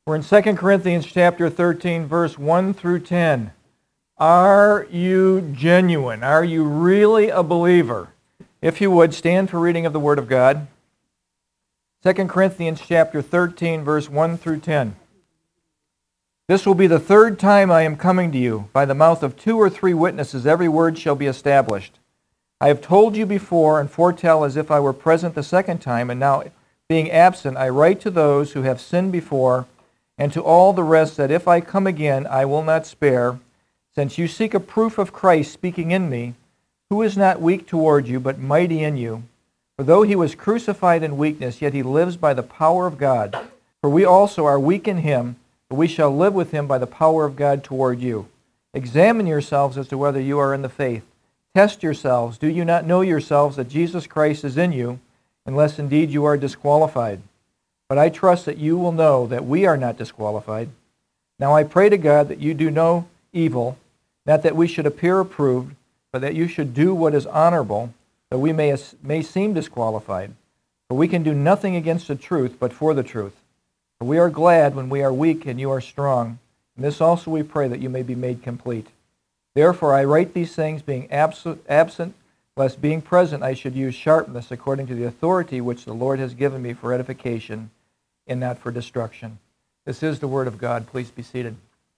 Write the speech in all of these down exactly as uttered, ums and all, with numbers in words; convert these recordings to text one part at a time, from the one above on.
We're in Second Corinthians chapter thirteen, verse one through ten. Are you genuine? Are you really a believer? If you would, stand for reading of the Word of God. Second Corinthians chapter thirteen, verse one through ten. This will be the third time I am coming to you. By the mouth of two or three witnesses every word shall be established. I have told you before and foretell as if I were present the second time, and now being absent I write to those who have sinned before, and to all the rest that if I come again I will not spare, since you seek a proof of Christ speaking in me, who is not weak toward you, but mighty in you. For though he was crucified in weakness, yet he lives by the power of God. For we also are weak in him, but we shall live with him by the power of God toward you. Examine yourselves as to whether you are in the faith. Test yourselves. Do you not know yourselves that Jesus Christ is in you, unless indeed you are disqualified? But I trust that you will know that we are not disqualified. Now I pray to God that you do no evil, not that we should appear approved, but that you should do what is honorable, though we may, may seem disqualified. For we can do nothing against the truth, but for the truth. For we are glad when we are weak and you are strong. And this also we pray, that you may be made complete. Therefore I write these things, being absent, absent, lest being present I should use sharpness according to the authority which the Lord has given me for edification and not for destruction. This is the Word of God. Please be seated.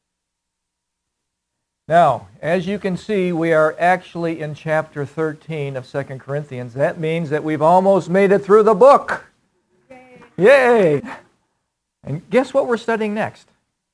Now, as you can see, we are actually in chapter thirteen of Second Corinthians. That means that we've almost made it through the book. Yay! Yay! And guess what we're studying next?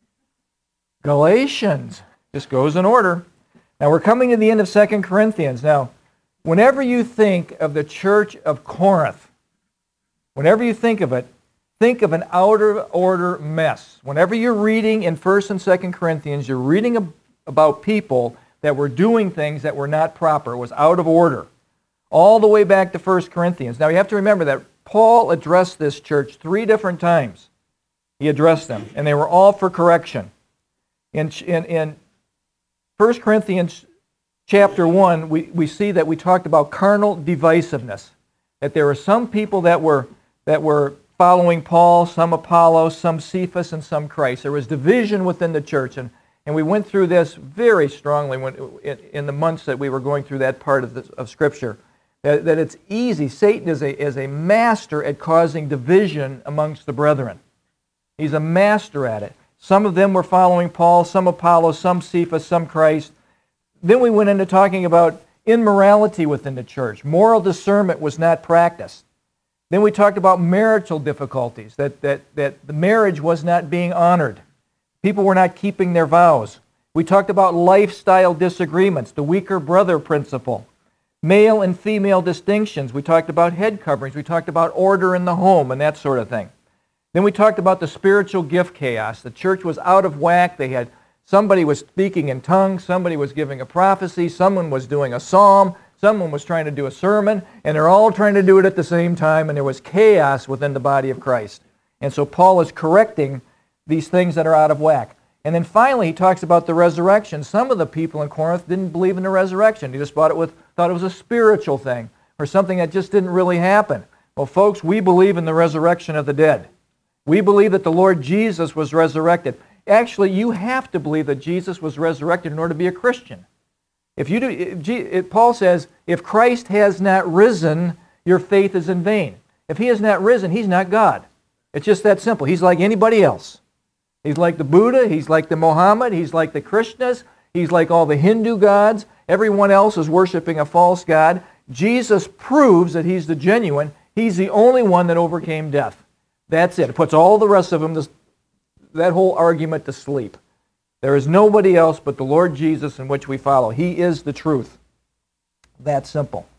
Galatians. Just goes in order. Now, we're coming to the end of Second Corinthians. Now, whenever you think of the church of Corinth, whenever you think of it, think of an out-of-order mess. Whenever you're reading in First and Second Corinthians, you're reading about people that were doing things that were not proper. It was out of order. All the way back to First Corinthians. Now, you have to remember that Paul addressed this church three different times. He addressed them, and they were all for correction. In, in, in First Corinthians chapter one, we, we see that we talked about carnal divisiveness. That there were some people that were that were following Paul, some Apollos, some Cephas, and some Christ. There was division within the church, and, and we went through this very strongly when, in, in the months that we were going through that part of, the, of Scripture. That, that it's easy. Satan is a, is a master at causing division amongst the brethren. He's a master at it. Some of them were following Paul, some Apollos, some Cephas, some Christ. Then we went into talking about immorality within the church. Moral discernment was not practiced. Then we talked about marital difficulties, that, that, that the marriage was not being honored. People were not keeping their vows. We talked about lifestyle disagreements, the weaker brother principle. Male and female distinctions. We talked about head coverings. We talked about order in the home and that sort of thing. Then we talked about the spiritual gift chaos. The church was out of whack. They had somebody was speaking in tongues, somebody was giving a prophecy, someone was doing a psalm, someone was trying to do a sermon, and they're all trying to do it at the same time, and there was chaos within the body of Christ. And so Paul is correcting these things that are out of whack. And then finally he talks about the resurrection. Some of the people in Corinth didn't believe in the resurrection. They just thought it was, thought it was a spiritual thing or something that just didn't really happen. Well, folks, we believe in the resurrection of the dead. We believe that the Lord Jesus was resurrected. Actually, you have to believe that Jesus was resurrected in order to be a Christian. If you do, if, if Paul says, if Christ has not risen, your faith is in vain. If he has not risen, he's not God. It's just that simple. He's like anybody else. He's like the Buddha, he's like the Muhammad, he's like the Krishnas, he's like all the Hindu gods. Everyone else is worshiping a false god. Jesus proves that he's the genuine. He's the only one that overcame death. That's it. It puts all the rest of them, to, that whole argument to sleep. There is nobody else but the Lord Jesus in which we follow. He is the truth. That simple.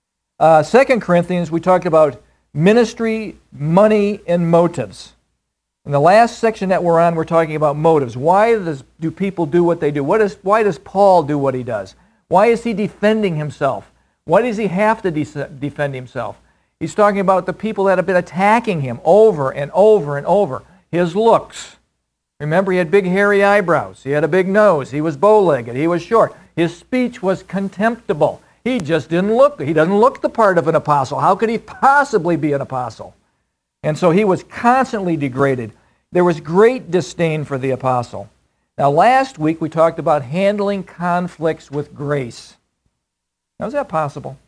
Uh, Second Corinthians, we talked about ministry, money, and motives. In the last section that we're on, we're talking about motives. Why does, do people do what they do? What is, why does Paul do what he does? Why is he defending himself? Why does he have to de- defend himself? He's talking about the people that have been attacking him over and over and over. His looks. Remember, he had big hairy eyebrows. He had a big nose. He was bow-legged. He was short. His speech was contemptible. He just didn't look. He doesn't look the part of an apostle. How could he possibly be an apostle? And so he was constantly degraded. there was great disdain for the apostle. Now, last week we talked about handling conflicts with grace. Now, is that possible?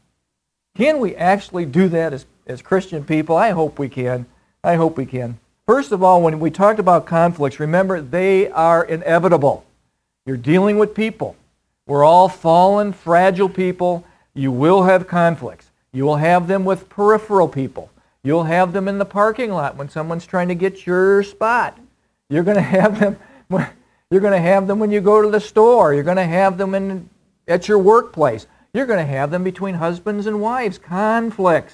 Can we actually do that as, as Christian people? I hope we can. I hope we can. First of all, when we talked about conflicts, remember, they are inevitable. You're dealing with people. We're all fallen, fragile people. You will have conflicts. You will have them with peripheral people. You'll have them in the parking lot when someone's trying to get your spot. You're going to have them. You're going to have them when you go to the store. You're going to have them in at your workplace. You're going to have them between husbands and wives. Conflicts.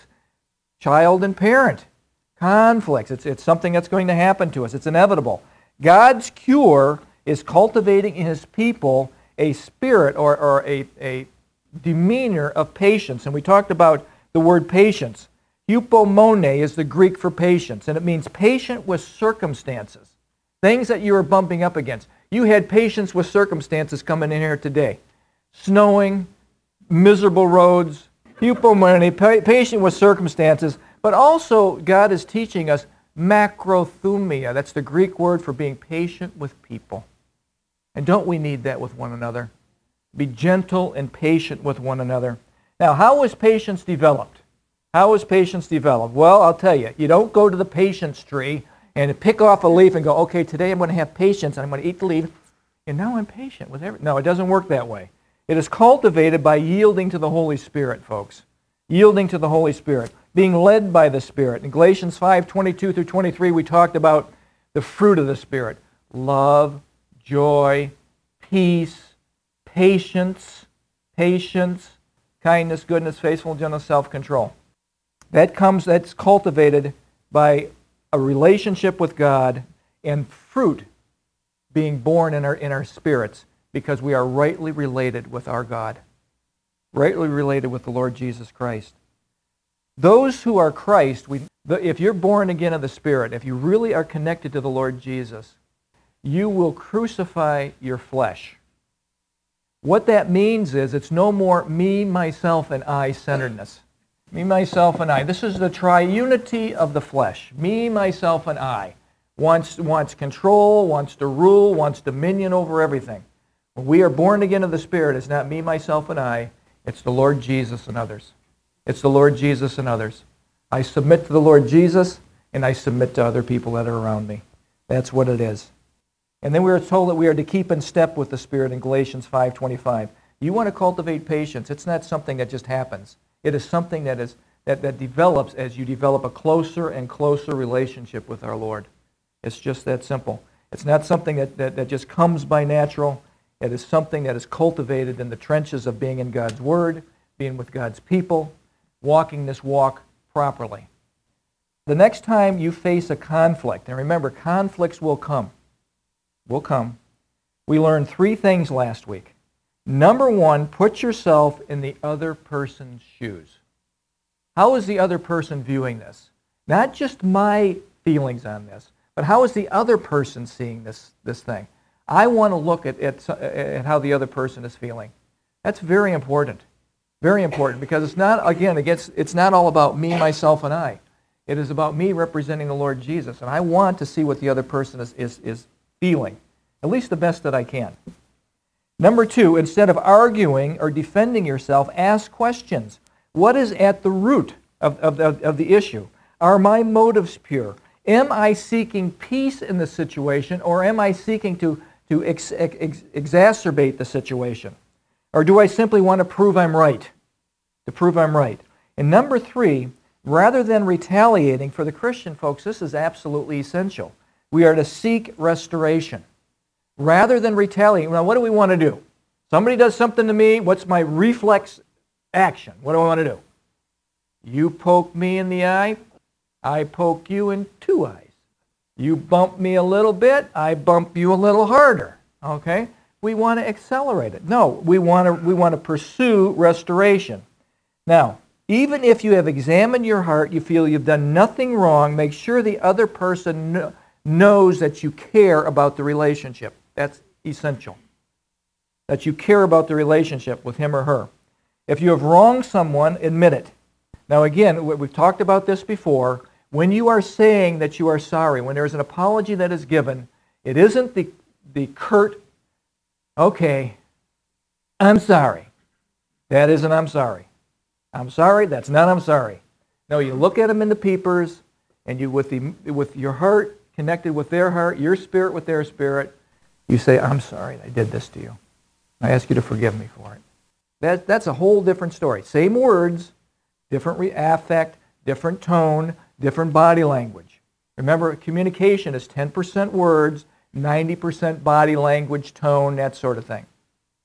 Child and parent. Conflicts. It's, it's something that's going to happen to us. It's inevitable. God's cure is cultivating in His people a spirit or, or a, a demeanor of patience. And we talked about the word patience. Hupomone is the Greek for patience, and it means patient with circumstances. Things that you are bumping up against. You had patience with circumstances coming in here today. Snowing, miserable roads, hupomone, patient with circumstances. But also, God is teaching us macrothumia. That's the Greek word for being patient with people. And don't we need that with one another? Be gentle and patient with one another. Now, how was patience developed? How is patience developed? Well, I'll tell you. You don't go to the patience tree and pick off a leaf and go, okay, today I'm going to have patience and I'm going to eat the leaf, and now I'm patient with everything. No, it doesn't work that way. It is cultivated by yielding to the Holy Spirit, folks. Yielding to the Holy Spirit. Being led by the Spirit. In Galatians five, twenty-two through twenty-three, we talked about the fruit of the Spirit. Love, joy, peace, patience, patience, kindness, goodness, faithfulness, gentleness, self-control. That comes, that's cultivated by a relationship with God and fruit being born in our, in our spirits because we are rightly related with our God. Rightly related with the Lord Jesus Christ. Those who are Christ, we, if you're born again of the Spirit, if you really are connected to the Lord Jesus, you will crucify your flesh. What that means is it's no more me, myself, and I-centeredness. Me, myself, and I. This is the triunity of the flesh. Me, myself, and I. Wants, wants control, wants to rule, wants dominion over everything. When we are born again of the Spirit, it's not me, myself, and I. It's the Lord Jesus and others. It's the Lord Jesus and others. I submit to the Lord Jesus, and I submit to other people that are around me. That's what it is. And then we are told that we are to keep in step with the Spirit in Galatians five twenty-five. You want to cultivate patience. It's not something that just happens. It is something that is that, that develops as you develop a closer and closer relationship with our Lord. It's just that simple. It's not something that, that, that just comes by natural. It is something that is cultivated in the trenches of being in God's Word, being with God's people, walking this walk properly. The next time you face a conflict, and remember, conflicts will come. Will come. We learned three things last week. Number one, put yourself in the other person's shoes. How is the other person viewing this? Not just my feelings on this, but how is the other person seeing this, this thing? I want to look at, at, at how the other person is feeling. That's very important. Very important, because it's not, again, it gets, it's not all about me, myself, and I. It is about me representing the Lord Jesus, and I want to see what the other person is, is, is feeling, at least the best that I can. Number two, instead of arguing or defending yourself, ask questions. What is at the root of, of, of, of the issue? Are my motives pure? Am I seeking peace in the situation, or am I seeking to, to ex, ex, exacerbate the situation? Or do I simply want to prove I'm right? To prove I'm right. And number three, rather than retaliating, for the Christian folks, this is absolutely essential. We are to seek restoration. Rather than retaliate. Now, what do we want to do? Somebody does something to me, what's my reflex action? What do I want to do? You poke me in the eye, I poke you in two eyes. You bump me a little bit, I bump you a little harder. Okay? We want to accelerate it. No, we want to, we want to pursue restoration. Now, even if you have examined your heart, you feel you've done nothing wrong, make sure the other person kn- knows that you care about the relationship. That's essential. That you care about the relationship with him or her. If you have wronged someone, admit it. Now again, we've talked about this before. When you are saying that you are sorry, when there's an apology that is given, it isn't the, the curt, okay, I'm sorry. That isn't I'm sorry. I'm sorry, that's not I'm sorry. No, you look at them in the peepers, and you, with, the, with your heart connected with their heart, your spirit with their spirit, you say, I'm sorry I did this to you. I ask you to forgive me for it. That, that's a whole different story. Same words, different re- affect, different tone, different body language. Remember, communication is ten percent words, ninety percent body language, tone, that sort of thing.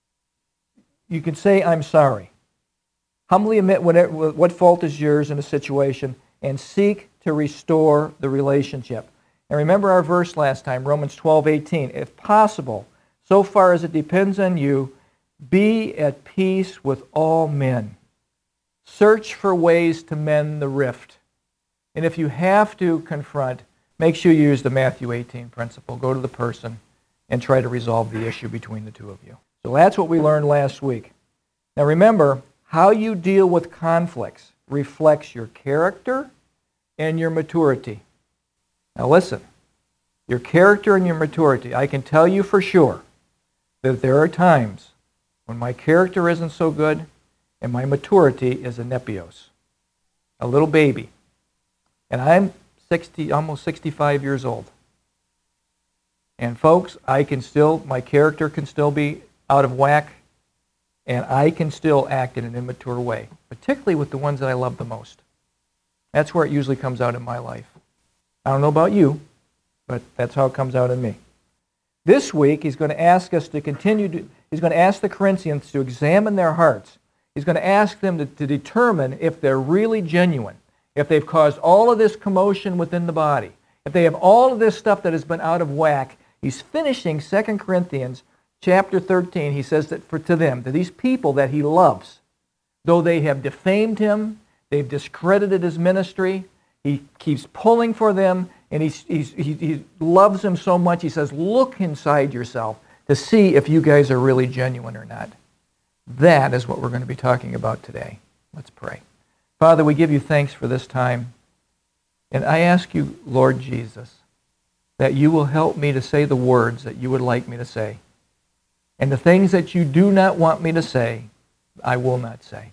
You can say, I'm sorry. Humbly admit what, it, what fault is yours in a situation and seek to restore the relationship. And remember our verse last time, Romans twelve eighteen. If possible, so far as it depends on you, be at peace with all men. Search for ways to mend the rift. And if you have to confront, make sure you use the Matthew eighteen principle. Go to the person and try to resolve the issue between the two of you. So that's what we learned last week. Now remember, how you deal with conflicts reflects your character and your maturity. Now listen, your character and your maturity, I can tell you for sure that there are times when my character isn't so good and my maturity is a nepios, a little baby. And I'm sixty, almost sixty-five years old. And folks, I can still, my character can still be out of whack, and I can still act in an immature way, particularly with the ones that I love the most. That's where it usually comes out in my life. I don't know about you, but that's how it comes out in me. This week, he's going to ask us to continue to, he's going to ask the Corinthians to examine their hearts. He's going to ask them to, to determine if they're really genuine, if they've caused all of this commotion within the body, if they have all of this stuff that has been out of whack. He's finishing Second Corinthians chapter thirteen. He says that for to them, to these people that he loves, though they have defamed him, they've discredited his ministry, he keeps pulling for them, and he's, he's, he, he loves them so much, he says, look inside yourself to see if you guys are really genuine or not. That is what we're going to be talking about today. Let's pray. Father, we give you thanks for this time. And I ask you, Lord Jesus, that you will help me to say the words that you would like me to say. And the things that you do not want me to say, I will not say.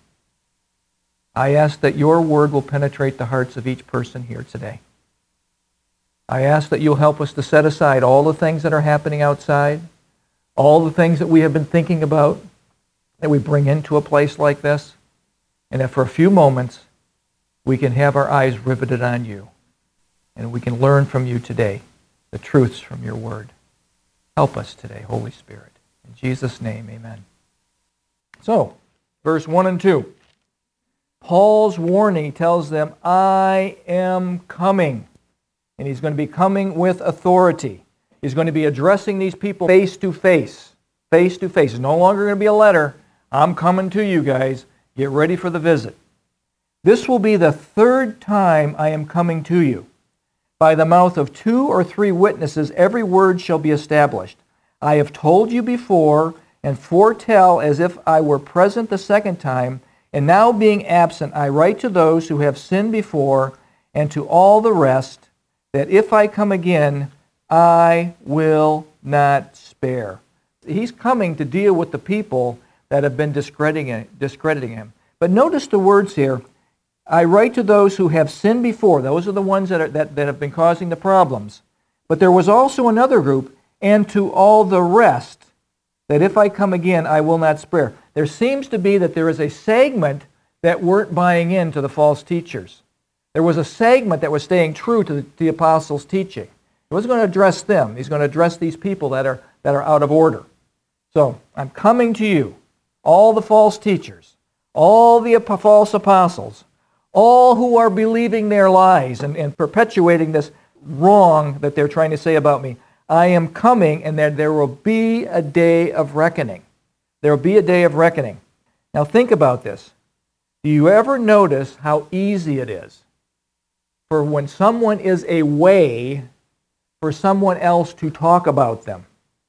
I ask that your word will penetrate the hearts of each person here today. I ask that you'll help us to set aside all the things that are happening outside, all the things that we have been thinking about, that we bring into a place like this, and that for a few moments we can have our eyes riveted on you, and we can learn from you today the truths from your word. Help us today, Holy Spirit. In Jesus' name, amen. So, verse one and two. Paul's warning tells them, I am coming. And he's going to be coming with authority. He's going to be addressing these people face to face. Face to face. It's no longer going to be a letter. I'm coming to you guys. Get ready for the visit. This will be the third time I am coming to you. By the mouth of two or three witnesses, every word shall be established. I have told you before, and foretell as if I were present the second time, and now being absent, I write to those who have sinned before, and to all the rest, that if I come again, I will not spare. He's coming to deal with the people that have been discrediting, discrediting him. But notice the words here. I write to those who have sinned before. Those are the ones that, are, that, that have been causing the problems. But there was also another group, and to all the rest, that if I come again, I will not spare. There seems to be that there is a segment that weren't buying into the false teachers. There was a segment that was staying true to the, to the apostles' teaching. He wasn't going to address them. He's going to address these people that are, that are out of order. So, I'm coming to you, all the false teachers, all the false apostles, all who are believing their lies and, and perpetuating this wrong that they're trying to say about me. I am coming, and that there will be a day of reckoning. There will be a day of reckoning. Now think about this. Do you ever notice how easy it is for when someone is away for someone else to talk about them?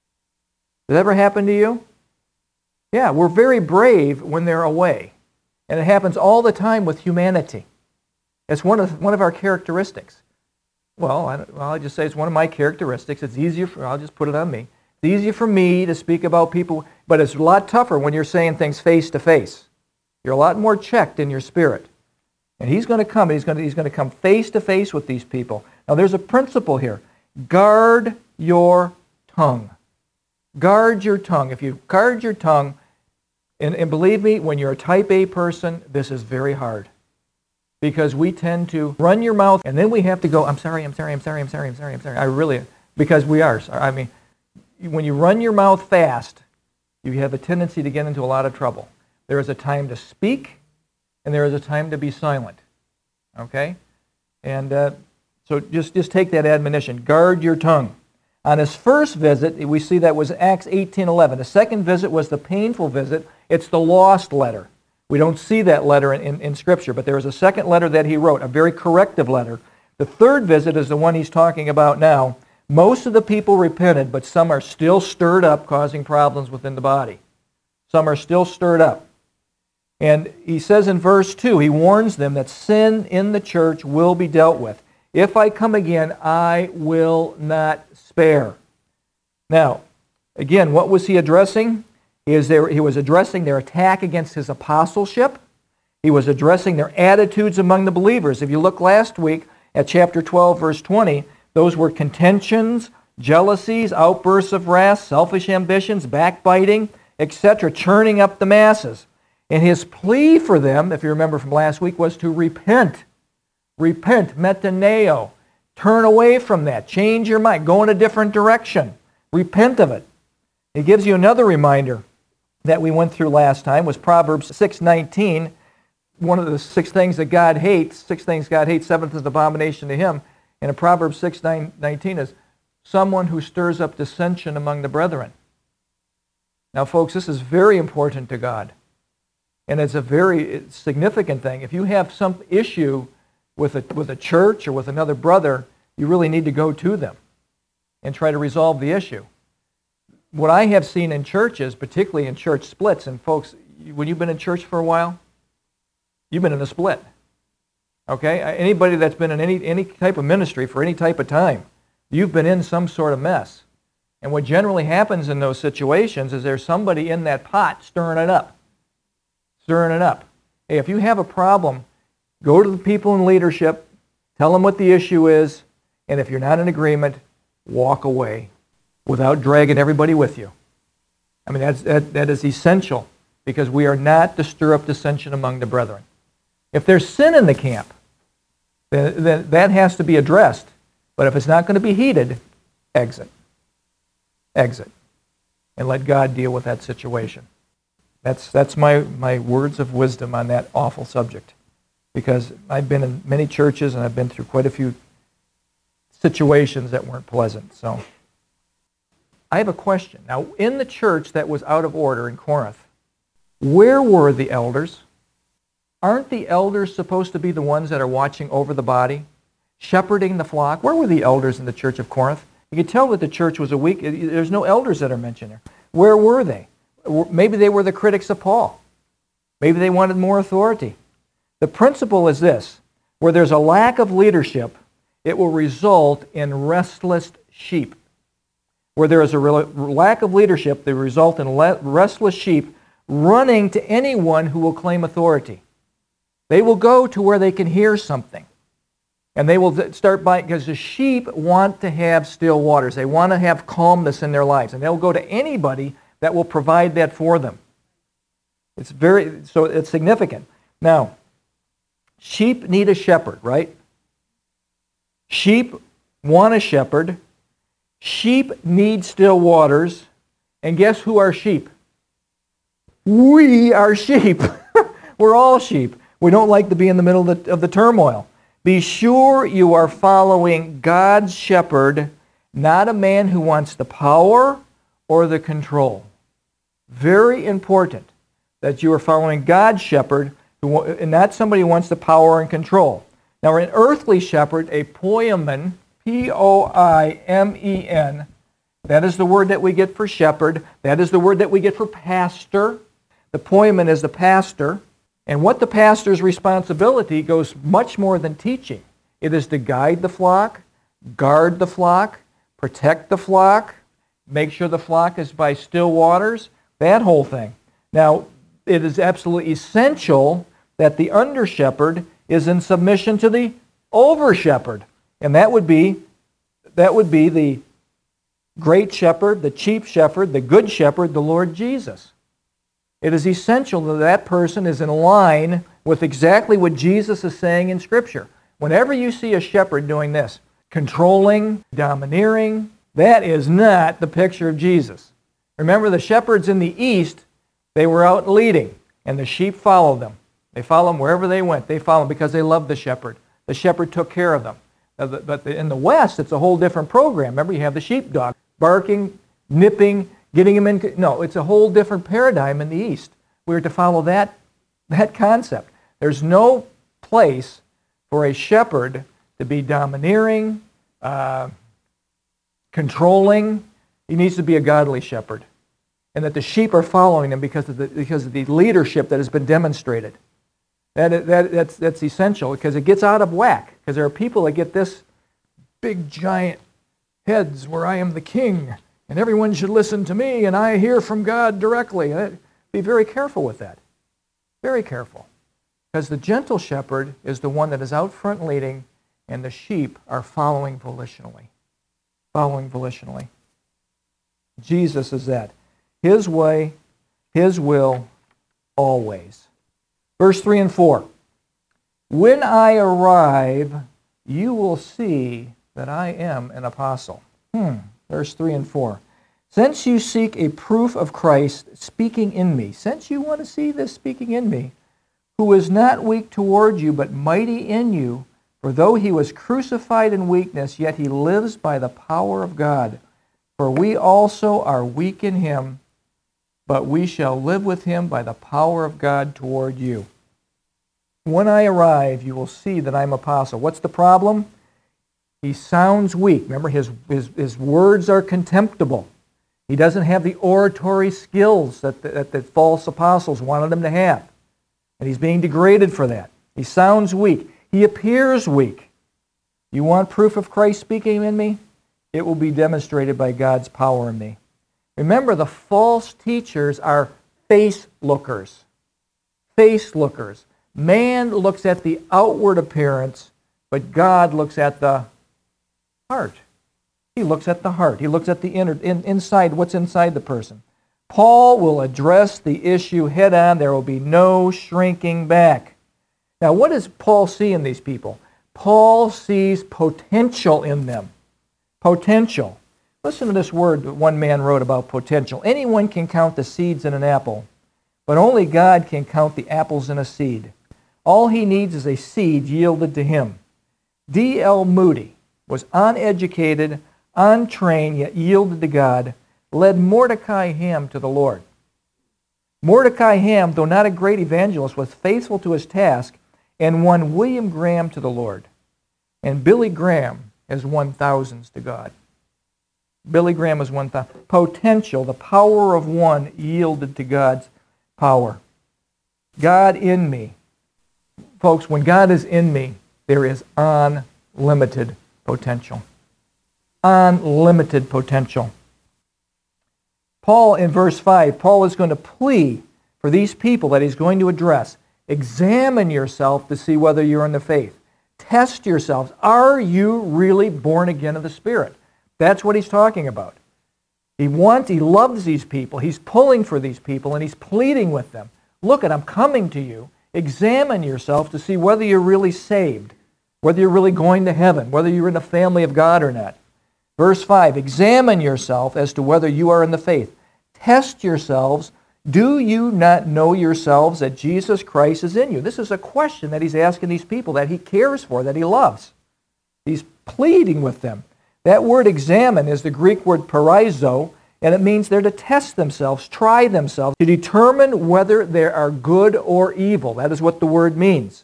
Does that ever happen to you? Yeah, we're very brave when they're away. And it happens all the time with humanity. It's one of, one of our characteristics. Well, I, well, I just say it's one of my characteristics. It's easier for, I'll just put it on me. It's easier for me to speak about people, but it's a lot tougher when you're saying things face to face. You're a lot more checked in your spirit. And he's going to come, he's going to, he's going to come face to face with these people. Now there's a principle here. Guard your tongue. Guard your tongue. If you guard your tongue, and, and believe me, when you're a type A person, this is very hard. Because we tend to run your mouth, and then we have to go, I'm sorry, I'm sorry, I'm sorry, I'm sorry, I'm sorry, I'm sorry. I really, because we are. I mean, when you run your mouth fast, you have a tendency to get into a lot of trouble. There is a time to speak, and there is a time to be silent. Okay? And uh, so just, just take that admonition. Guard your tongue. On his first visit, we see that was Acts eighteen eleven. The second visit was the painful visit. It's the lost letter. We don't see that letter in, in, in Scripture, but there is a second letter that he wrote, a very corrective letter. The third visit is the one he's talking about now. Most of the people repented, but some are still stirred up, causing problems within the body. Some are still stirred up. And he says in verse two, he warns them that sin in the church will be dealt with. If I come again, I will not spare. Now, again, what was he addressing? He was, there, he was addressing their attack against his apostleship. He was addressing their attitudes among the believers. If you look last week at chapter twelve, verse twenty, those were contentions, jealousies, outbursts of wrath, selfish ambitions, backbiting, et cetera, churning up the masses. And his plea for them, if you remember from last week, was to repent. Repent, metaneo. Turn away from that. Change your mind. Go in a different direction. Repent of it. He gives you another reminder that we went through last time, was Proverbs six nineteen. One of the six things that God hates, six things God hates, seventh is abomination to him. And in Proverbs six nineteen is someone who stirs up dissension among the brethren. Now, folks, this is very important to God. And it's a very significant thing. If you have some issue with a, with a church or with another brother, you really need to go to them and try to resolve the issue. What I have seen in churches, particularly in church splits, and folks, when you've been in church for a while, you've been in a split. Okay? Anybody that's been in any, any type of ministry for any type of time, you've been in some sort of mess. And what generally happens in those situations is there's somebody in that pot stirring it up. Stirring it up. Hey, if you have a problem, go to the people in leadership, tell them what the issue is, and if you're not in agreement, walk away without dragging everybody with you. I mean, that's, that, that is essential because we are not to stir up dissension among the brethren. If there's sin in the camp, then, then that has to be addressed. But if it's not going to be heated, exit. Exit. And let God deal with that situation. That's, that's my, my words of wisdom on that awful subject. Because I've been in many churches and I've been through quite a few situations that weren't pleasant. So I have a question. Now, in the church that was out of order in Corinth, where were the elders? Aren't the elders supposed to be the ones that are watching over the body, shepherding the flock? Where were the elders in the church of Corinth? You can tell that the church was a weak. There's no elders that are mentioned there. Where were they? Maybe they were the critics of Paul. Maybe they wanted more authority. The principle is this: where there's a lack of leadership, it will result in restless sheep. Where there is a lack of leadership, they result in restless sheep running to anyone who will claim authority. They will go to where they can hear something. And they will start by, because the sheep want to have still waters. They want to have calmness in their lives. And they'll go to anybody that will provide that for them. It's very, so it's significant. Now, sheep need a shepherd, right? Sheep want a shepherd. Sheep need still waters. And guess who are sheep? We are sheep. We're all sheep. We don't like to be in the middle of the, of the turmoil. Be sure you are following God's shepherd, not a man who wants the power or the control. Very important that you are following God's shepherd, who, and not somebody who wants the power and control. Now, an earthly shepherd, a poimen, P O I M E N, that is the word that we get for shepherd. That is the word that we get for pastor. The poimen is the pastor. And what the pastor's responsibility goes much more than teaching. It is to guide the flock, guard the flock, protect the flock, make sure the flock is by still waters, that whole thing. Now, it is absolutely essential that the under-shepherd is in submission to the over-shepherd. And that would be, that would be the great shepherd, the chief shepherd, the good shepherd, the Lord Jesus. It is essential that that person is in line with exactly what Jesus is saying in Scripture. Whenever you see a shepherd doing this, controlling, domineering, that is not the picture of Jesus. Remember, the shepherds in the east, they were out leading, and the sheep followed them. They followed them wherever they went. They followed them because they loved the shepherd. The shepherd took care of them. But in the west, it's a whole different program. Remember, you have the sheepdog barking, nipping, getting him in. No, it's a whole different paradigm in the east. We're to follow that, that concept. There's no place for a shepherd to be domineering, uh, controlling. He needs to be a godly shepherd. And that the sheep are following him because of the, because of the leadership that has been demonstrated. That, that, that's, that's essential because it gets out of whack. Because there are people that get this big giant heads where I am the king and everyone should listen to me and I hear from God directly. Be very careful with that. Very careful. Because the gentle shepherd is the one that is out front leading and the sheep are following volitionally. Following volitionally. Jesus is that. His way, His will, always. Verse three and four. When I arrive, you will see that I am an apostle. Hmm. Verse three and four. Since you seek a proof of Christ speaking in me, since you want to see this speaking in me, who is not weak toward you, but mighty in you, for though he was crucified in weakness, yet he lives by the power of God. For we also are weak in him, but we shall live with him by the power of God toward you. When I arrive, you will see that I'm apostle. What's the problem? He sounds weak. Remember, his, his, his words are contemptible. He doesn't have the oratory skills that the, that the false apostles wanted him to have. And he's being degraded for that. He sounds weak. He appears weak. You want proof of Christ speaking in me? It will be demonstrated by God's power in me. Remember, the false teachers are face lookers. Face lookers. Man looks at the outward appearance, but God looks at the heart. He looks at the heart. He looks at the inner, in, inside, what's inside the person. Paul will address the issue head on. There will be no shrinking back. Now, what does Paul see in these people? Paul sees potential in them. Potential. Listen to this word that one man wrote about potential. Anyone can count the seeds in an apple, but only God can count the apples in a seed. All he needs is a seed yielded to him. D L Moody was uneducated, untrained, yet yielded to God, led Mordecai Ham to the Lord. Mordecai Ham, though not a great evangelist, was faithful to his task and won William Graham to the Lord. And Billy Graham has won thousands to God. Billy Graham has won thousand. Potential, the power of one yielded to God's power. God in me. Folks, when God is in me, there is unlimited potential. Unlimited potential. Paul, in verse five, Paul is going to plea for these people that he's going to address. Examine yourself to see whether you're in the faith. Test yourselves. Are you really born again of the Spirit? That's what he's talking about. He wants, he loves these people. He's pulling for these people, and he's pleading with them. Look, I'm coming to you. Examine yourself to see whether you're really saved, whether you're really going to heaven, whether you're in the family of God or not. Verse five, examine yourself as to whether you are in the faith. Test yourselves. Do you not know yourselves that Jesus Christ is in you? This is a question that he's asking these people that he cares for, that he loves. He's pleading with them. That word examine is the Greek word paraizo, and it means they're to test themselves, try themselves, to determine whether they are good or evil. That is what the word means.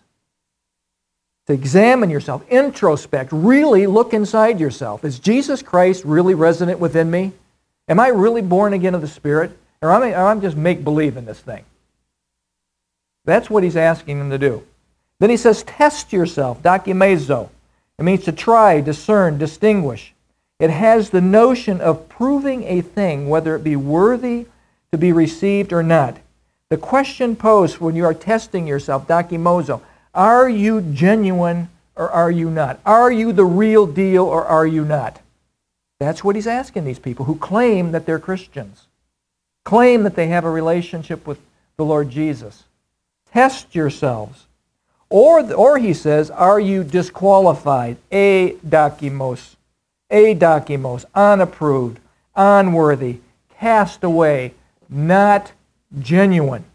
To examine yourself, introspect, really look inside yourself. Is Jesus Christ really resident within me? Am I really born again of the Spirit? Or am I, or I'm just make-believe in this thing? That's what he's asking them to do. Then he says, test yourself, dokimazo. It means to try, discern, distinguish. It has the notion of proving a thing, whether it be worthy to be received or not. The question posed when you are testing yourself, dokimozo, are you genuine or are you not? Are you the real deal or are you not? That's what he's asking these people who claim that they're Christians, claim that they have a relationship with the Lord Jesus. Test yourselves. Or, or he says, are you disqualified? A dokimos. A dokimos. Unapproved. Unworthy. Cast away. Not genuine.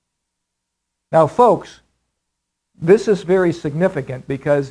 Now, folks, this is very significant because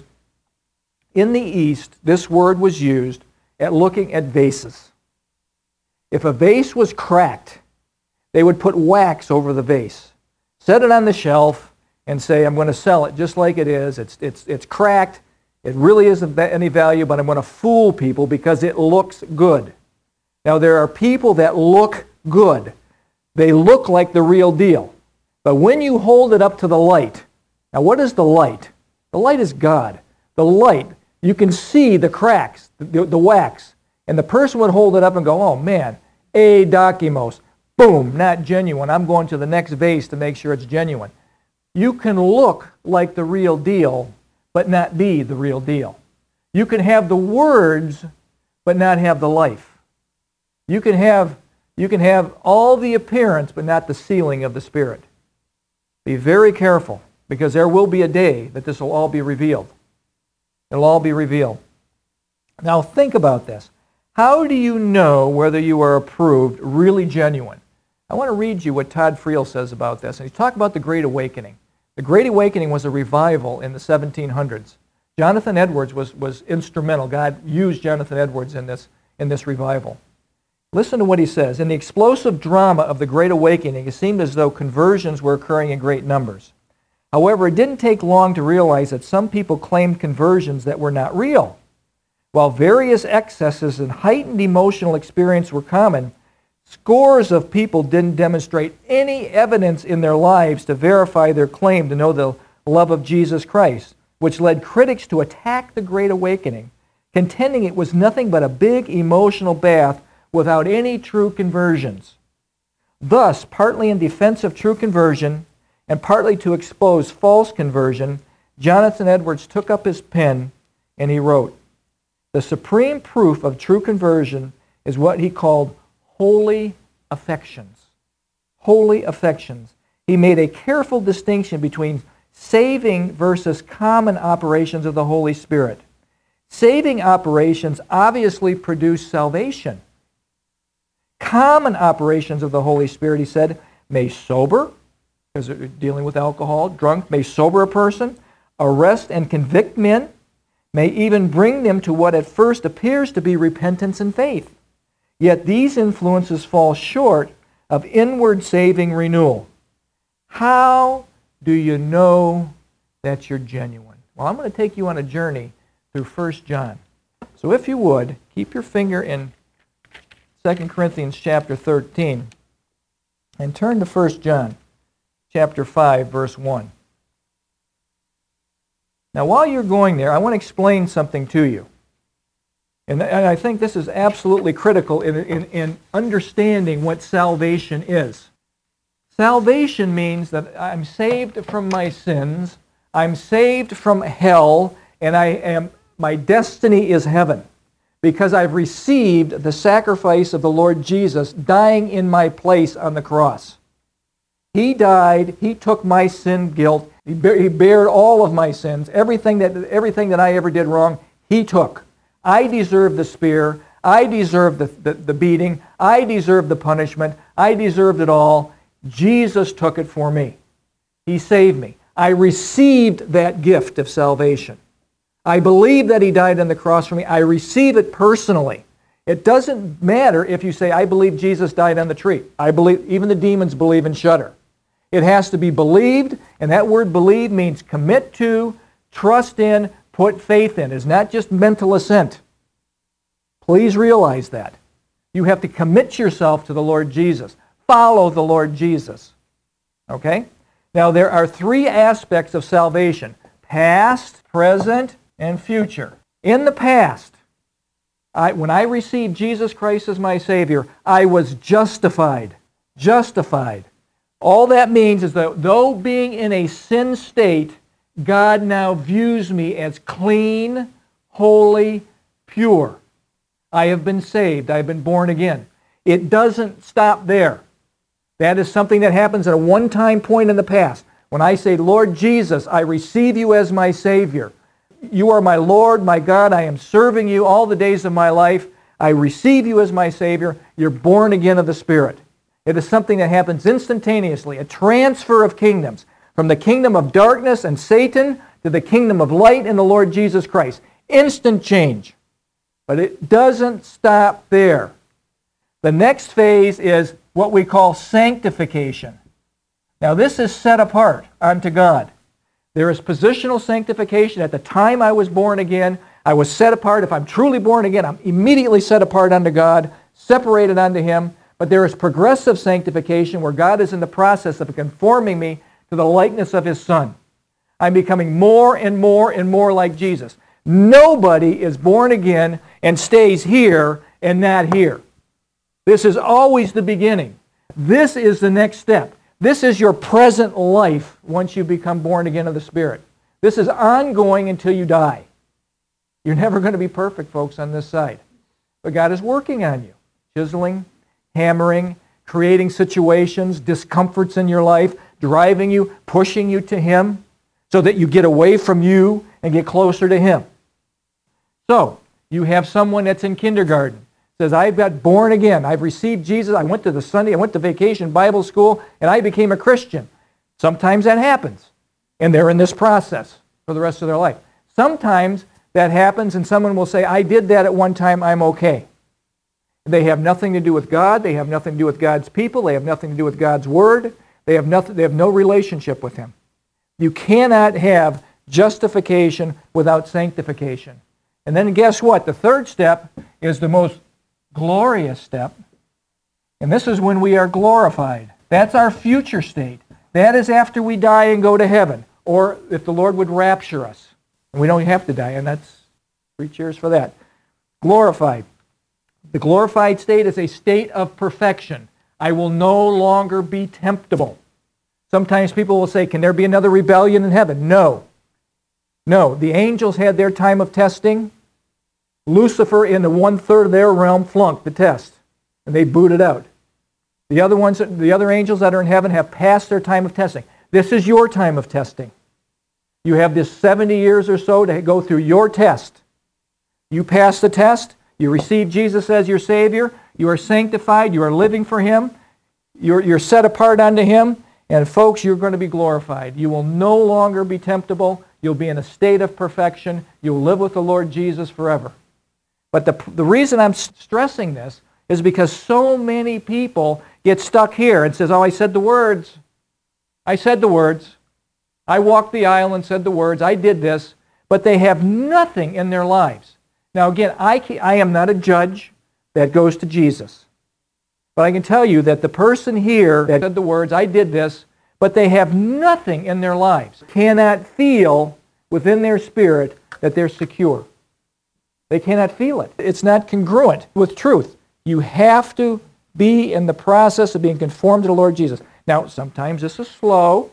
in the East, this word was used at looking at vases. If a vase was cracked, they would put wax over the vase, set it on the shelf, and say, I'm going to sell it just like it is. It's, it's, it's cracked. It really isn't any value, but I'm going to fool people because it looks good. Now, there are people that look good. They look like the real deal. But when you hold it up to the light, now what is the light? The light is God. The light, you can see the cracks, the, the wax. And the person would hold it up and go, oh man, a dokimos. Boom, not genuine. I'm going to the next vase to make sure it's genuine. You can look like the real deal, but not be the real deal. You can have the words, but not have the life. You can have, you can have all the appearance, but not the sealing of the Spirit. Be very careful, because there will be a day that this will all be revealed. It'll all be revealed. Now think about this. How do you know whether you are approved, really genuine? I want to read you what Todd Friel says about this. And he's talking about the Great Awakening. The Great Awakening was a revival in the seventeen hundreds. Jonathan Edwards was, was instrumental. God used Jonathan Edwards in this, in this revival. Listen to what he says. In the explosive drama of the Great Awakening, it seemed as though conversions were occurring in great numbers. However, it didn't take long to realize that some people claimed conversions that were not real. While various excesses and heightened emotional experience were common, scores of people didn't demonstrate any evidence in their lives to verify their claim to know the love of Jesus Christ, which led critics to attack the Great Awakening, contending it was nothing but a big emotional bath without any true conversions. Thus, partly in defense of true conversion and partly to expose false conversion, Jonathan Edwards took up his pen and he wrote, "The supreme proof of true conversion is what he called holy affections." Holy affections. He made a careful distinction between saving versus common operations of the Holy Spirit. Saving operations obviously produce salvation. Common operations of the Holy Spirit, he said, may sober, because they're dealing with alcohol, drunk, may sober a person, arrest and convict men, may even bring them to what at first appears to be repentance and faith. Yet these influences fall short of inward saving renewal. How do you know that you're genuine? Well, I'm going to take you on a journey through First John. So if you would, keep your finger in Second Corinthians chapter thirteen and turn to First John chapter five, verse one. Now, while you're going there, I want to explain something to you. And I think this is absolutely critical in, in, in understanding what salvation is. Salvation means that I'm saved from my sins, I'm saved from hell, and I am my destiny is heaven, because I've received the sacrifice of the Lord Jesus dying in my place on the cross. He died, He took my sin guilt, He bared all of my sins, everything that, everything that I ever did wrong, He took. I deserve the spear, I deserve the, the, the beating, I deserve the punishment, I deserved it all. Jesus took it for me. He saved me. I received that gift of salvation. I believe that He died on the cross for me. I receive it personally. It doesn't matter if you say, I believe Jesus died on the tree. I believe, even the demons believe and shudder. It has to be believed, and that word believe means commit to, trust in, put faith in. It's not just mental assent. Please realize that. You have to commit yourself to the Lord Jesus. Follow the Lord Jesus. Okay? Now, there are three aspects of salvation: past, present, and future. In the past, I, when I received Jesus Christ as my Savior, I was justified. Justified. All that means is that though being in a sin state, God now views me as clean, holy, pure. I have been saved. I have been born again. It doesn't stop there. That is something that happens at a one-time point in the past. When I say, Lord Jesus, I receive you as my Savior. You are my Lord, my God. I am serving you all the days of my life. I receive you as my Savior. You're born again of the Spirit. It is something that happens instantaneously, a transfer of kingdoms, from the kingdom of darkness and Satan to the kingdom of light in the Lord Jesus Christ. Instant change. But it doesn't stop there. The next phase is what we call sanctification. Now this is set apart unto God. There is positional sanctification. At the time I was born again, I was set apart. If I'm truly born again, I'm immediately set apart unto God, separated unto Him. But there is progressive sanctification where God is in the process of conforming me to the likeness of His Son. I'm becoming more and more and more like Jesus. Nobody is born again and stays here and not here. This is always the beginning. This is the next step. This is your present life once you become born again of the Spirit. This is ongoing until you die. You're never going to be perfect, folks, on this side. But God is working on you, chiseling, hammering, creating situations, discomforts in your life, driving you, pushing you to Him so that you get away from you and get closer to Him. So, you have someone that's in kindergarten. Says, I've got born again. I've received Jesus. I went to the Sunday, I went to vacation Bible school, and I became a Christian. Sometimes that happens, and they're in this process for the rest of their life. Sometimes that happens, and someone will say, I did that at one time, I'm okay. They have nothing to do with God. They have nothing to do with God's people. They have nothing to do with God's Word. They have nothing. They have no relationship with Him. You cannot have justification without sanctification. And then guess what? The third step is the most glorious step. And this is when we are glorified. That's our future state. That is after we die and go to heaven. Or if the Lord would rapture us. And we don't have to die, and that's three cheers for that. Glorified. The glorified state is a state of perfection. I will no longer be temptable. Sometimes people will say, can there be another rebellion in heaven? No. No. The angels had their time of testing. Lucifer, in the one-third of their realm, flunked the test, and they booted out. The other ones, the other angels that are in heaven have passed their time of testing. This is your time of testing. You have this seventy years or so to go through your test. You pass the test. You receive Jesus as your Savior. You are sanctified. You are living for Him. You're, you're set apart unto Him. And folks, you're going to be glorified. You will no longer be temptable. You'll be in a state of perfection. You'll live with the Lord Jesus forever. But the, the reason I'm stressing this is because so many people get stuck here and says, oh, I said the words. I said the words. I walked the aisle and said the words. I did this. But they have nothing in their lives. Now again, I, I am not a judge. That goes to Jesus. But I can tell you that the person here that said the words, I did this, but they have nothing in their lives, cannot feel within their spirit that they're secure. They cannot feel it. It's not congruent with truth. You have to be in the process of being conformed to the Lord Jesus. Now, sometimes this is slow.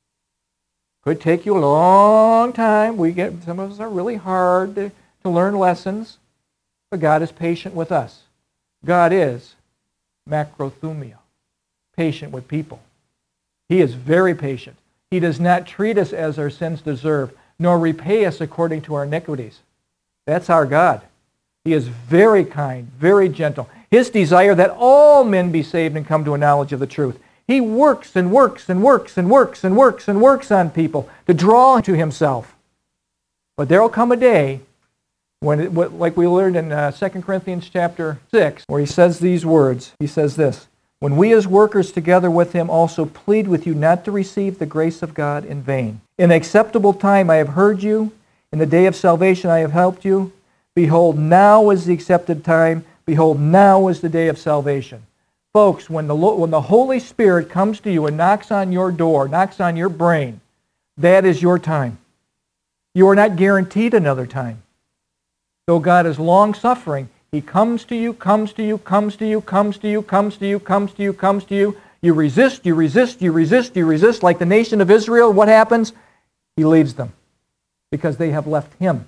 Could take you a long time. We get some of us are really hard to, to learn lessons, but God is patient with us. God is macrothumia, patient with people. He is very patient. He does not treat us as our sins deserve, nor repay us according to our iniquities. That's our God. He is very kind, very gentle. His desire that all men be saved and come to a knowledge of the truth. He works and works and works and works and works and works on people to draw to Himself. But there will come a day when, it, like we learned in uh, Second Corinthians chapter six, where he says these words. He says this, when we as workers together with Him also plead with you not to receive the grace of God in vain. In acceptable time I have heard you. In the day of salvation I have helped you. Behold, now is the accepted time. Behold, now is the day of salvation. Folks, when the, when the Holy Spirit comes to you and knocks on your door, knocks on your brain, that is your time. You are not guaranteed another time. Though God is long-suffering, He comes to you, comes to you, comes to you, comes to you, comes to you, comes to you, comes to you. You resist, you resist, you resist, you resist. Like the nation of Israel, what happens? He leaves them because they have left Him.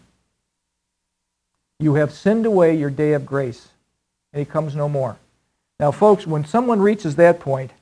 You have sinned away your day of grace, and He comes no more. Now, folks, when someone reaches that point,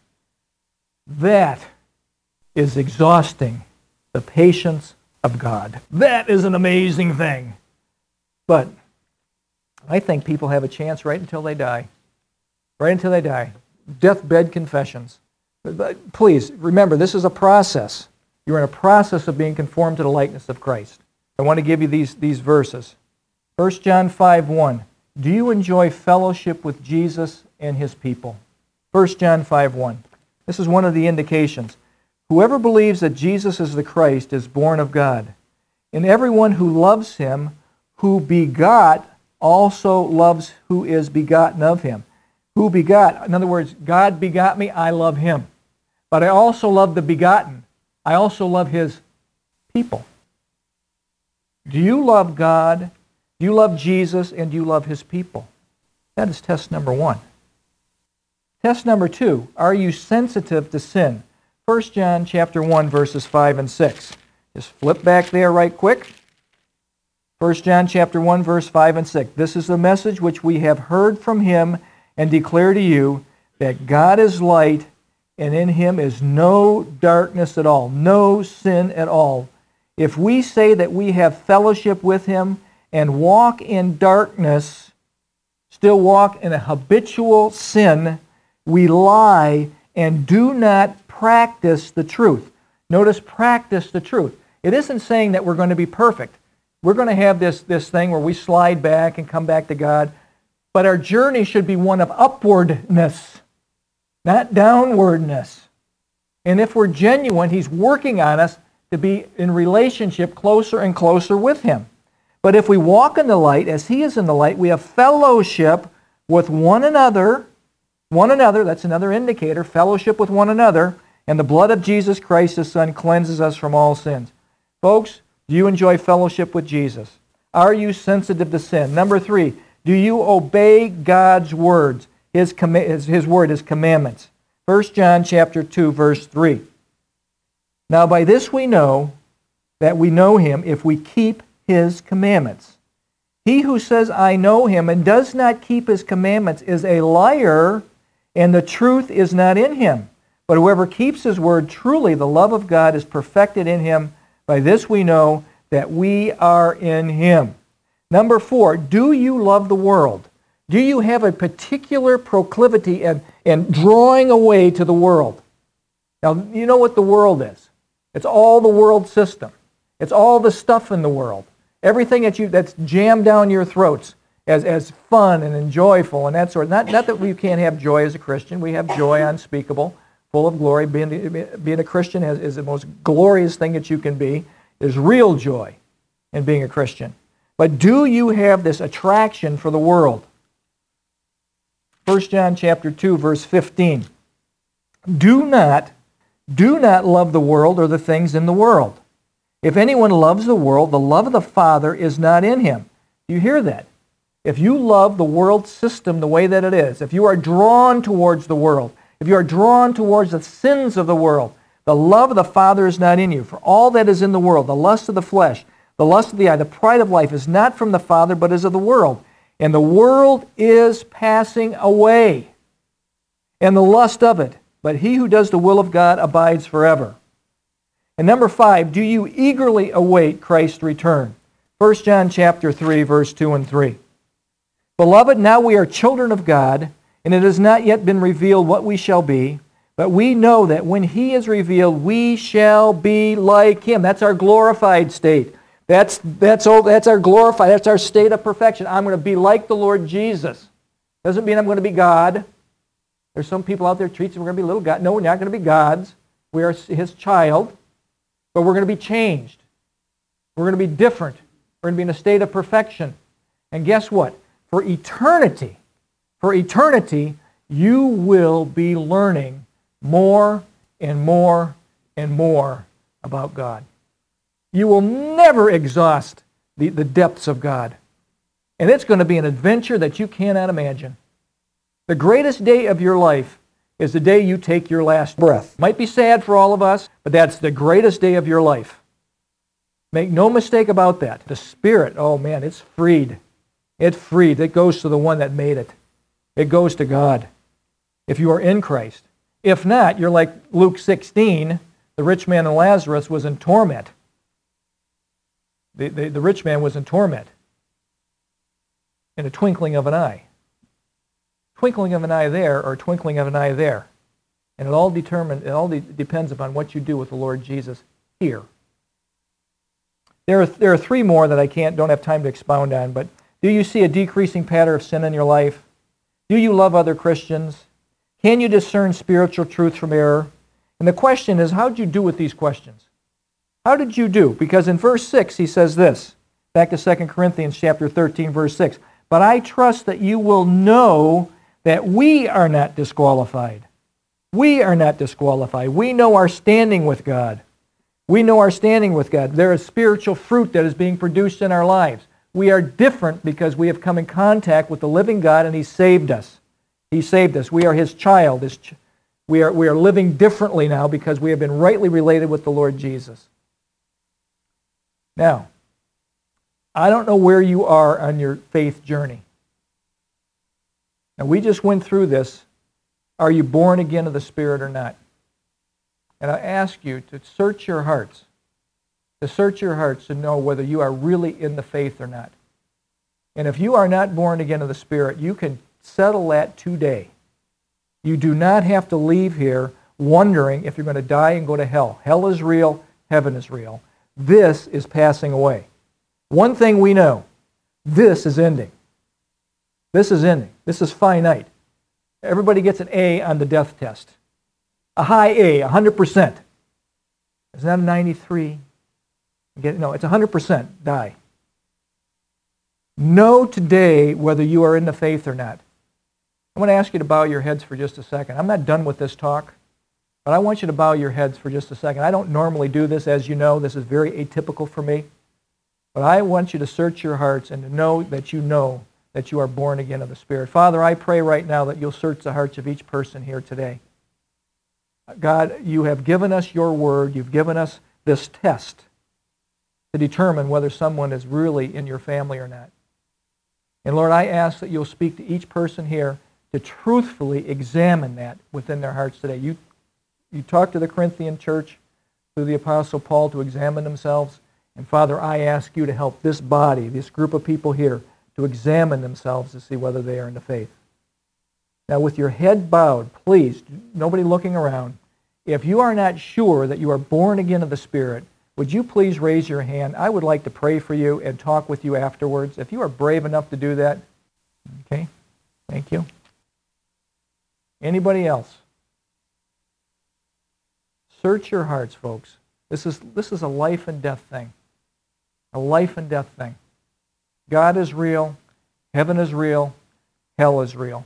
that is exhausting the patience of God. That is an amazing thing. But I think people have a chance right until they die. Right until they die. Deathbed confessions. But please, remember, this is a process. You're in a process of being conformed to the likeness of Christ. I want to give you these, these verses. First John five one. Do you enjoy fellowship with Jesus and His people? First John five one. This is one of the indications. Whoever believes that Jesus is the Christ is born of God. And everyone who loves Him, who begot, also loves who is begotten of Him. Who begot? In other words, God begot me, I love Him. But I also love the begotten. I also love His people. Do you love God? Do you love Jesus? And do you love His people? That is test number one. Test number two, are you sensitive to sin? First John chapter one, verses five and six. Just flip back there right quick. First John chapter one, verse five and six. This is the message which we have heard from Him and declare to you, that God is light, and in Him is no darkness at all, no sin at all. If we say that we have fellowship with Him and walk in darkness, still walk in a habitual sin, we lie and do not practice the truth. Notice, practice the truth. It isn't saying that we're going to be perfect. We're going to have this, this thing where we slide back and come back to God. But our journey should be one of upwardness, not downwardness. And if we're genuine, He's working on us to be in relationship closer and closer with Him. But if we walk in the light, as He is in the light, we have fellowship with one another. One another, that's another indicator, fellowship with one another. And the blood of Jesus Christ, His Son, cleanses us from all sins. Folks, do you enjoy fellowship with Jesus? Are you sensitive to sin? Number three, do you obey God's words, His, com- his, his word, His commandments? First John chapter two, verse three. Now by this we know that we know Him if we keep His commandments. He who says, I know Him, and does not keep His commandments is a liar, and the truth is not in him. But whoever keeps His word, truly the love of God is perfected in him. By this we know that we are in Him. Number four, do you love the world? Do you have a particular proclivity and, and drawing away to the world? Now, you know what the world is. It's all the world system. It's all the stuff in the world. Everything that you that's jammed down your throats as, as fun and enjoyable and that sort. Not, not that we can't have joy as a Christian. We have joy unspeakable, full of glory. Being, being a Christian is, is the most glorious thing that you can be. There's real joy in being a Christian. But do you have this attraction for the world? First John chapter two, verse fifteen. Do not, do not love the world or the things in the world. If anyone loves the world, the love of the Father is not in him. You hear that? If you love the world system the way that it is, if you are drawn towards the world, if you are drawn towards the sins of the world, the love of the Father is not in you. For all that is in the world, the lust of the flesh, the lust of the eye, the pride of life, is not from the Father, but is of the world. And the world is passing away, and the lust of it. But he who does the will of God abides forever. And number five, do you eagerly await Christ's return? First John chapter three, verse two and three. Beloved, now we are children of God, and it has not yet been revealed what we shall be, but we know that when He is revealed, we shall be like Him. That's our glorified state. That's, that's, that's our glorified, that's our state of perfection. I'm going to be like the Lord Jesus. Doesn't mean I'm going to be God. There's some people out there treating we're going to be little God. No, we're not going to be gods. We are His child. But we're going to be changed. We're going to be different. We're going to be in a state of perfection. And guess what? For eternity, for eternity, you will be learning more and more and more about God. You will never exhaust the, the depths of God. And it's going to be an adventure that you cannot imagine. The greatest day of your life is the day you take your last breath. Might be sad for all of us, but that's the greatest day of your life. Make no mistake about that. The Spirit, oh man, it's freed. It's freed. It goes to the one that made it. It goes to God if you are in Christ. If not, you're like Luke sixteen, the rich man and Lazarus was in torment. The, the, the rich man was in torment in a twinkling of an eye. Twinkling of an eye there or twinkling of an eye there. And it all determine, it all de- depends upon what you do with the Lord Jesus here. There are, there are three more that I can't, don't have time to expound on, but do you see a decreasing pattern of sin in your life? Do you love other Christians? Can you discern spiritual truth from error? And the question is, how did you do with these questions? How did you do? Because in verse six he says this, back to Second Corinthians chapter thirteen, verse six, but I trust that you will know that we are not disqualified. We are not disqualified. We know our standing with God. We know our standing with God. There is spiritual fruit that is being produced in our lives. We are different because we have come in contact with the living God and He saved us. He saved us. We are His child. His ch- we are, we are living differently now because we have been rightly related with the Lord Jesus. Now, I don't know where you are on your faith journey. Now, we just went through this. Are you born again of the Spirit or not? And I ask you to search your hearts, to search your hearts to know whether you are really in the faith or not. And if you are not born again of the Spirit, you can settle that today. You do not have to leave here wondering if you're going to die and go to hell. Hell is real. Heaven is real. This is passing away. One thing we know, this is ending. This is ending. This is finite. Everybody gets an A on the death test. A high A, one hundred percent. It's not a ninety-three. No, it's one hundred percent die. Know today whether you are in the faith or not. I want to ask you to bow your heads for just a second. I'm not done with this talk, but I want you to bow your heads for just a second. I don't normally do this, as you know. This is very atypical for me. But I want you to search your hearts and to know that you know that you are born again of the Spirit. Father, I pray right now that you'll search the hearts of each person here today. God, you have given us your word. You've given us this test to determine whether someone is really in your family or not. And Lord, I ask that you'll speak to each person here to truthfully examine that within their hearts today. You, you talked to the Corinthian church through the Apostle Paul to examine themselves. And Father, I ask you to help this body, this group of people here, to examine themselves to see whether they are in the faith. Now, with your head bowed, please, nobody looking around, if you are not sure that you are born again of the Spirit, would you please raise your hand? I would like to pray for you and talk with you afterwards. If you are brave enough to do that, okay, thank you. Anybody else? Search your hearts, folks. This is, this is a life and death thing. A life and death thing. God is real. Heaven is real. Hell is real.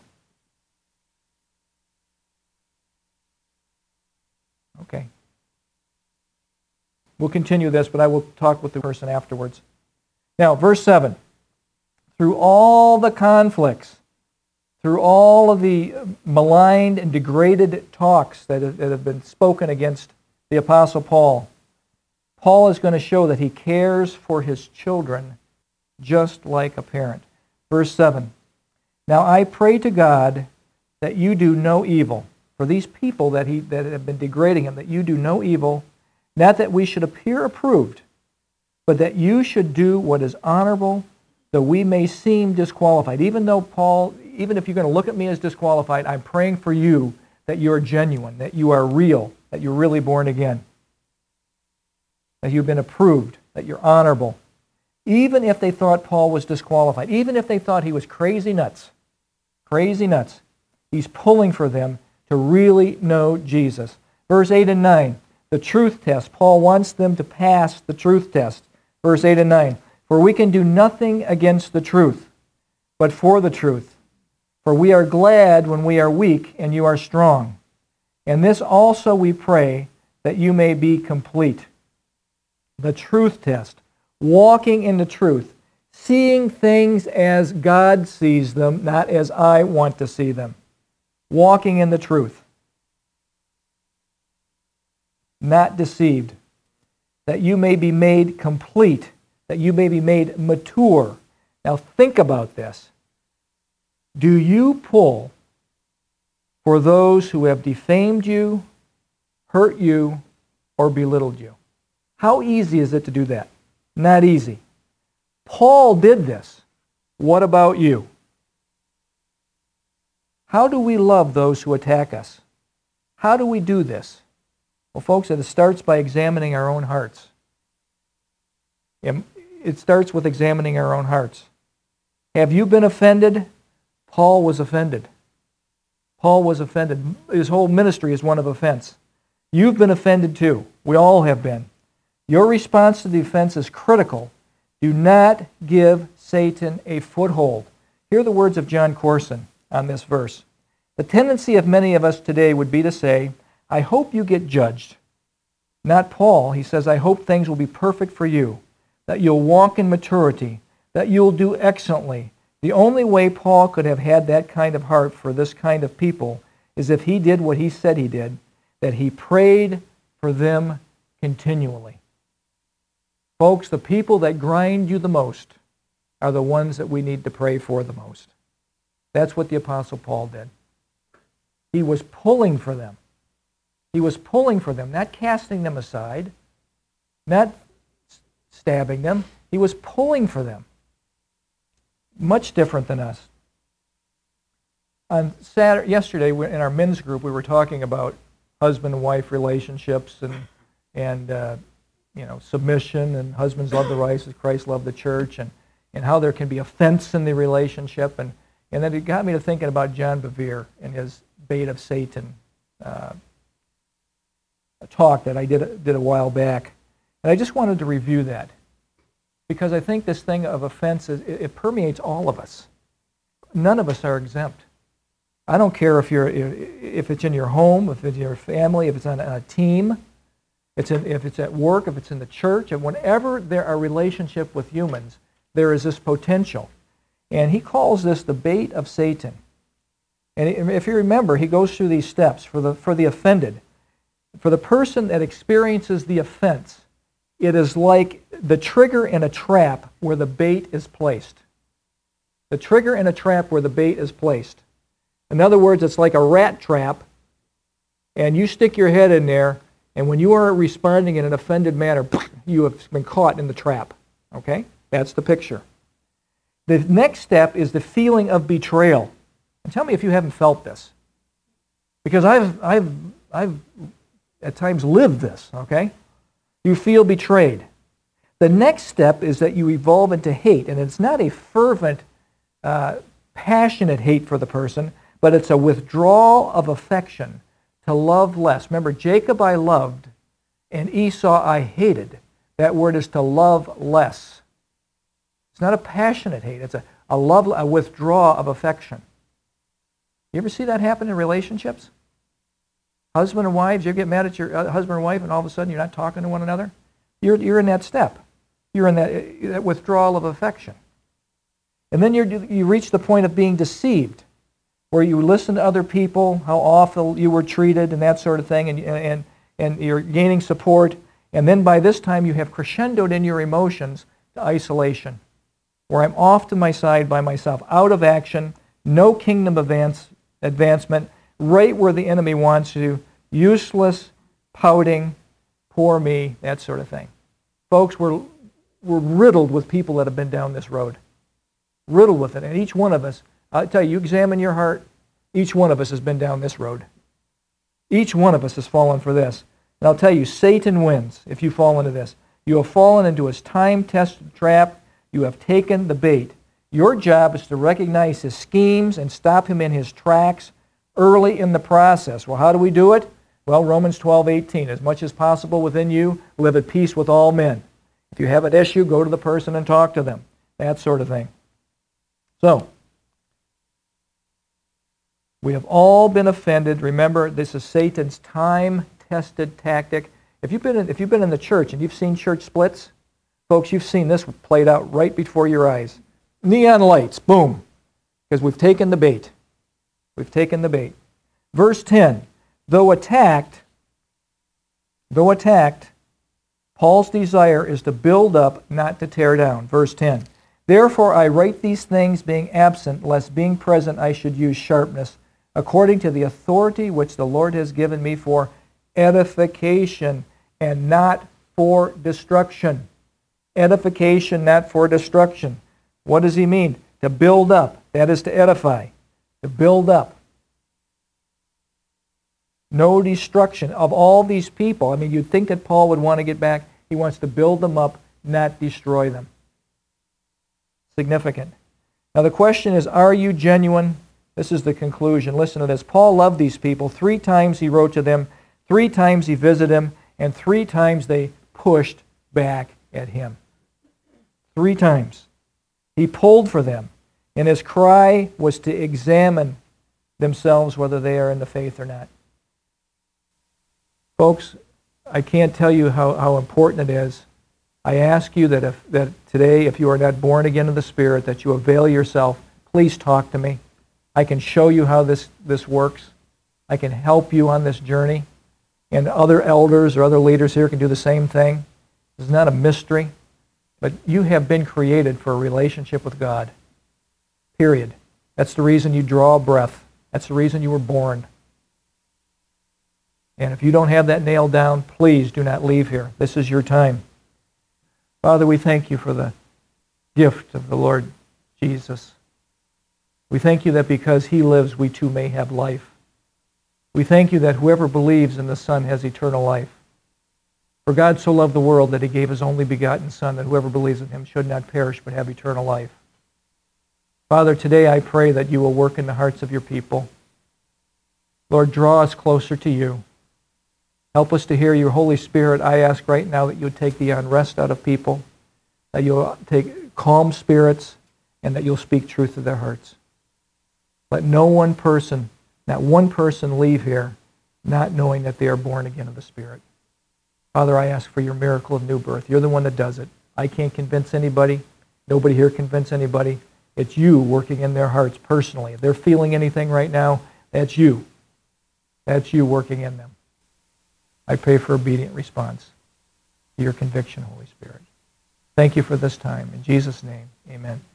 Okay. We'll continue this, but I will talk with the person afterwards. Now, verse seven. Through all the conflicts, through all of the maligned and degraded talks that have been spoken against the Apostle Paul, Paul is going to show that he cares for his children just like a parent. Verse seven. Now I pray to God that you do no evil. For these people that, he, that have been degrading him, that you do no evil, not that we should appear approved, but that you should do what is honorable, though we may seem disqualified. Even though Paul, even if you're going to look at me as disqualified, I'm praying for you that you are genuine, that you are real, that you're really born again, that you've been approved, that you're honorable. Even if they thought Paul was disqualified, even if they thought he was crazy nuts, crazy nuts, he's pulling for them to really know Jesus. Verse eight and nine, the truth test. Paul wants them to pass the truth test. Verse eight and nine, for we can do nothing against the truth, but for the truth. For we are glad when we are weak and you are strong. And this also we pray, that you may be complete. The truth test. Walking in the truth. Seeing things as God sees them, not as I want to see them. Walking in the truth. Not deceived. That you may be made complete. That you may be made mature. Now think about this. Do you pull for those who have defamed you, hurt you, or belittled you? How easy is it to do that? Not easy. Paul did this. What about you? How do we love those who attack us? How do we do this? Well, folks, it starts by examining our own hearts. It starts with examining our own hearts. Have you been offended? Paul was offended. Paul was offended. His whole ministry is one of offense. You've been offended too. We all have been. Your response to the offense is critical. Do not give Satan a foothold. Hear the words of John Corson on this verse. The tendency of many of us today would be to say, I hope you get judged. Not Paul. He says, I hope things will be perfect for you, that you'll walk in maturity, that you'll do excellently. The only way Paul could have had that kind of heart for this kind of people is if he did what he said he did, that he prayed for them continually. Folks, the people that grind you the most are the ones that we need to pray for the most. That's what the Apostle Paul did. He was pulling for them. He was pulling for them, not casting them aside, not stabbing them. He was pulling for them. Much different than us. On Saturday, yesterday, in our men's group, we were talking about husband and wife relationships and and uh, you know submission, and husbands love the wives as Christ loved the church, and, and how there can be offense in the relationship, and and then it got me to thinking about John Bevere and his bait of Satan uh, a talk that I did did a while back, and I just wanted to review that. Because I think this thing of offense, is, it, it permeates all of us. None of us are exempt. I don't care if you're if it's in your home, if it's in your family, if it's on a team, it's in, if it's at work, if it's in the church, and whenever there are relationship with humans, there is this potential. And he calls this the bait of Satan. And if you remember, he goes through these steps for the for the offended. For the person that experiences the offense, it is like the trigger in a trap where the bait is placed. The trigger in a trap where the bait is placed. In other words, it's like a rat trap, and you stick your head in there, and when you are responding in an offended manner, you have been caught in the trap. Okay? That's the picture. The next step is the feeling of betrayal. And tell me if you haven't felt this. Because I've, I've, I've at times lived this, okay? You feel betrayed. The next step is that you evolve into hate, and it's not a fervent, uh, passionate hate for the person, but it's a withdrawal of affection to love less. Remember, Jacob I loved, and Esau I hated. That word is to love less. It's not a passionate hate. It's a, a love, a withdrawal of affection. You ever see that happen in relationships? Husband and wives, you ever get mad at your husband or wife and all of a sudden you're not talking to one another? You're, you're in that step. You're in that, that withdrawal of affection. And then you're, you reach the point of being deceived, where you listen to other people, how awful you were treated and that sort of thing, and, and, and you're gaining support. And then by this time you have crescendoed in your emotions to isolation, where I'm off to my side by myself, out of action, no kingdom advance, advancement, right where the enemy wants you, useless, pouting, poor me, that sort of thing. Folks, we're, we're riddled with people that have been down this road. Riddled with it. And each one of us, I'll tell you, you examine your heart, each one of us has been down this road. Each one of us has fallen for this. And I'll tell you, Satan wins if you fall into this. You have fallen into his time-tested trap. You have taken the bait. Your job is to recognize his schemes and stop him in his tracks early in the process. Well, how do we do it? Well, Romans twelve eighteen, as much as possible within you, live at peace with all men. If you have an issue, go to the person and talk to them. That sort of thing. So, We have all been offended. Remember, this is Satan's time-tested tactic. If you've been in, if you've been in the church and you've seen church splits, folks, you've seen this played out right before your eyes. Neon lights, boom, because we've taken the bait. We've taken the bait. Verse ten, though attacked, though attacked, Paul's desire is to build up, not to tear down. Verse ten, therefore I write these things being absent, lest being present I should use sharpness, according to the authority which the Lord has given me for edification and not for destruction. Edification, not for destruction. What does he mean? To build up. That is to edify. To build up. No destruction of all these people. I mean, you'd think that Paul would want to get back. He wants to build them up, not destroy them. Significant. Now the question is, are you genuine? This is the conclusion. Listen to this. Paul loved these people. Three times he wrote to them. Three times he visited them. And three times they pushed back at him. Three times. He pulled for them. And his cry was to examine themselves whether they are in the faith or not. Folks, I can't tell you how, how important it is. I ask you that if that today, if you are not born again of the Spirit, that you avail yourself. Please talk to me. I can show you how this, this works. I can help you on this journey. And other elders or other leaders here can do the same thing. This is not a mystery. But you have been created for a relationship with God. Period. That's the reason you draw a breath. That's the reason you were born. And if you don't have that nailed down, please do not leave here. This is your time. Father, we thank you for the gift of the Lord Jesus. We thank you that because he lives, we too may have life. We thank you that whoever believes in the Son has eternal life. For God so loved the world that he gave his only begotten Son, that whoever believes in him should not perish but have eternal life. Father, today I pray that you will work in the hearts of your people. Lord, draw us closer to you. Help us to hear your Holy Spirit. I ask right now that you would take the unrest out of people, that you'll take calm spirits, and that you'll speak truth to their hearts. Let no one person, not one person leave here not knowing that they are born again of the Spirit. Father, I ask for your miracle of new birth. You're the one that does it. I can't convince anybody. Nobody here convince anybody. It's you working in their hearts personally. If they're feeling anything right now, that's you. That's you working in them. I pray for obedient response to your conviction, Holy Spirit. Thank you for this time. In Jesus' name, amen.